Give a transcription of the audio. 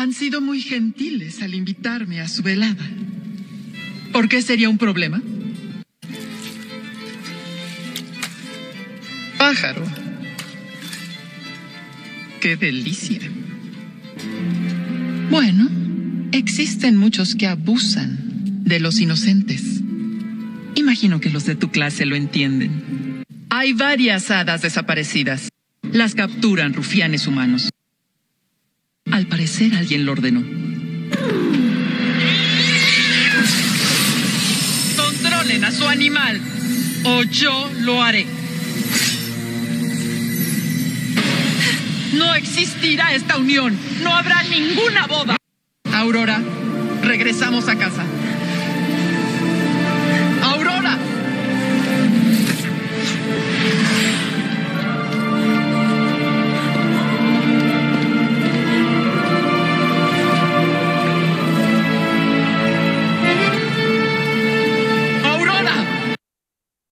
Han sido muy gentiles al invitarme a su velada. ¿Por qué sería un problema? Pájaro. ¡Qué delicia! Bueno, existen muchos que abusan de los inocentes. Imagino que los de tu clase lo entienden. Hay varias hadas desaparecidas. Las capturan rufianes humanos. Al parecer alguien lo ordenó. Controlen a su animal, o yo lo haré. No existirá esta unión. No habrá ninguna boda. Aurora, regresamos a casa.